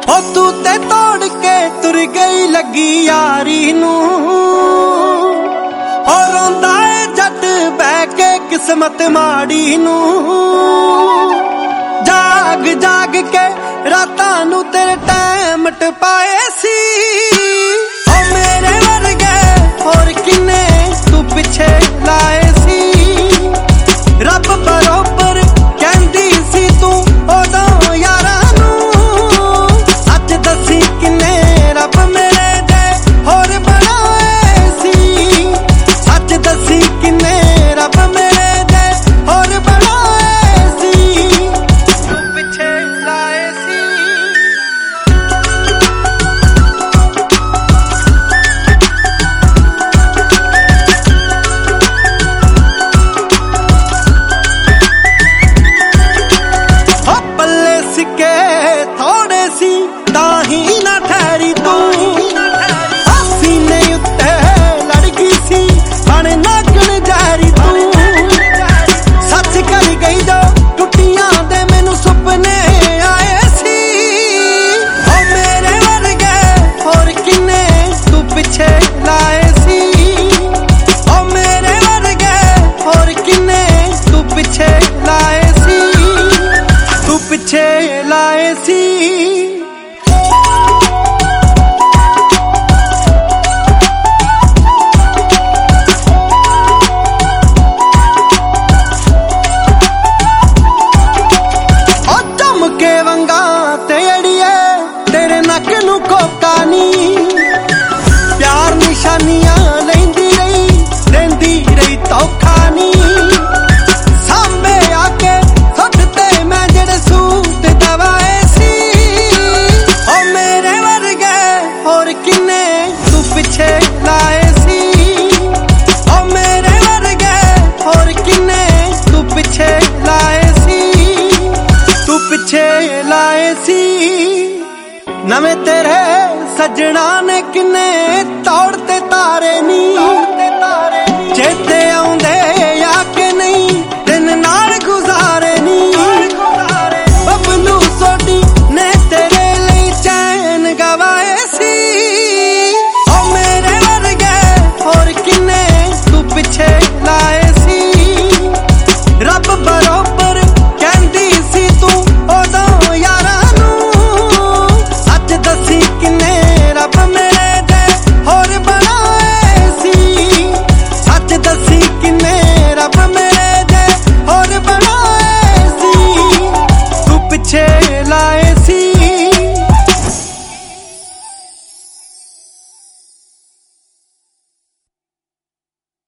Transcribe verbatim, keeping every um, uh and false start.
ओ तू ते तोड़ के तुर गई लगी यारी नू, और रोंदा है जट बह के किस्मत माड़ी नू। जाग जाग के रातां नू तेरे टाइम टपाए सी, ओ मेरे वर्गे होर किन्ने तू पिछे लाए सी। रब बरोबर कहंदी सी तू ओदों यारां नू, सच दसी किन्ने रब मेरे दे होर बनाए सी। सच दसी किन्ने रब मेरे दे होर बनाए सी, तू पिछे लाए सी। थोड़े सी ताही ना ठहरी तू, सीने उत्ते लड़की सी बन नागन जहरी तू। सच कर गई जो टुटियां दे मैनू सुपने आए सी, ओ मेरे वर्गे होर किन्ने तू पिछे लाए सी। ओ मेरे वर्गे होर किन्ने तू पिछे लाए सी, तू पिछे लाए सी। ओ चमके वंगा ते अड़िए तेरे नक नू कोका नी, प्यार निशानियां लेंदी रही देंदी रही धोखा नी। सामने आके सुटते मैं जेड़े सूट दवाए सी, ओ मेरे वर्गे होर किन्ने तू पिछे लाए सी। ओ मेरे वर्गे होर किन्ने तू पिछे लाए सी, तू पिछे लाए सी। नवें तेरे सजना ने किन्ने तोड़ते तारे नी, चेते